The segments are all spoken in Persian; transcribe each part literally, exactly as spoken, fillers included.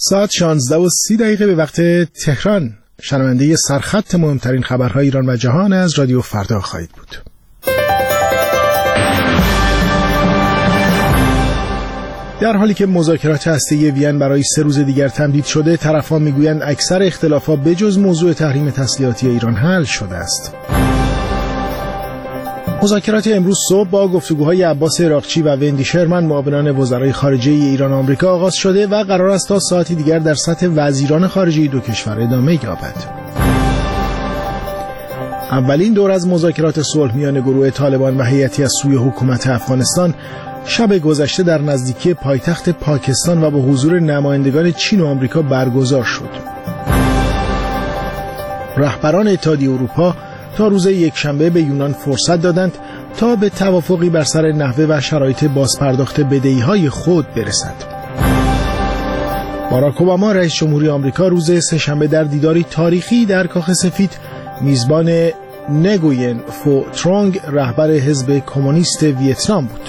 ساعت شانزده و سی دقیقه به وقت تهران. شنونده سرخط مهمترین خبرهای ایران و جهان از رادیو فردا خواهید بود. در حالی که مذاکرات هسته‌ای وین برای سه روز دیگر تمدید شده، طرفان میگویند اکثر اختلافات بجز موضوع تحریم تسلیحاتی ایران حل شده است. مذاکرات امروز صبح با گفتگوهای عباس عراقچی و وندی شرمن معاونان وزرای خارجه ایران و آمریکا آغاز شده و قرار است تا ساعتی دیگر در سطح وزیران خارجه دو کشور ادامه یابد. اولین دور از مذاکرات صلح میان گروه طالبان و هیئتی از سوی حکومت افغانستان شب گذشته در نزدیکی پایتخت پاکستان و با حضور نمایندگان چین و آمریکا برگزار شد. رهبران اتحادیه اروپا تا روز یکشنبه به یونان فرصت دادند تا به توافقی بر سر نحوه و شرایط بازپرداخت بدهی‌های خود برسد. باراک اوباما رئیس جمهوری آمریکا روز سه‌شنبه در دیداری تاریخی در کاخ سفید میزبان نگوین فو ترونگ رهبر حزب کمونیست ویتنام بود.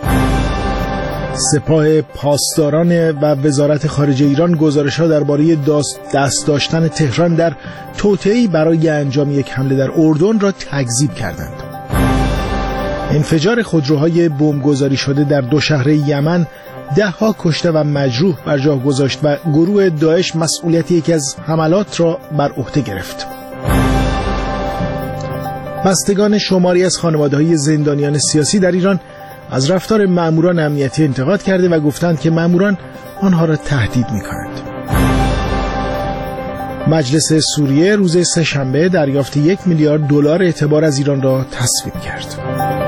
سپاه پاسداران و وزارت خارجه ایران گزارش‌ها درباره دست داشتن تهران در توطئه‌ای برای انجام یک حمله در اردن را تکذیب کردند. انفجار خودروهای بمبگذاری شده در دو شهر یمن ده ها کشته و مجروح بر جا گذاشت و گروه داعش مسئولیت یکی از حملات را بر عهده گرفت. بستگان شماری از خانواده‌های زندانیان سیاسی در ایران از رفتار ماموران امنیتی انتقاد کرده و گفتند که ماموران آنها را تهدید می‌کنند. مجلس سوریه روز سه‌شنبه دریافت یک میلیارد دلار اعتبار از ایران را تصویب کرد.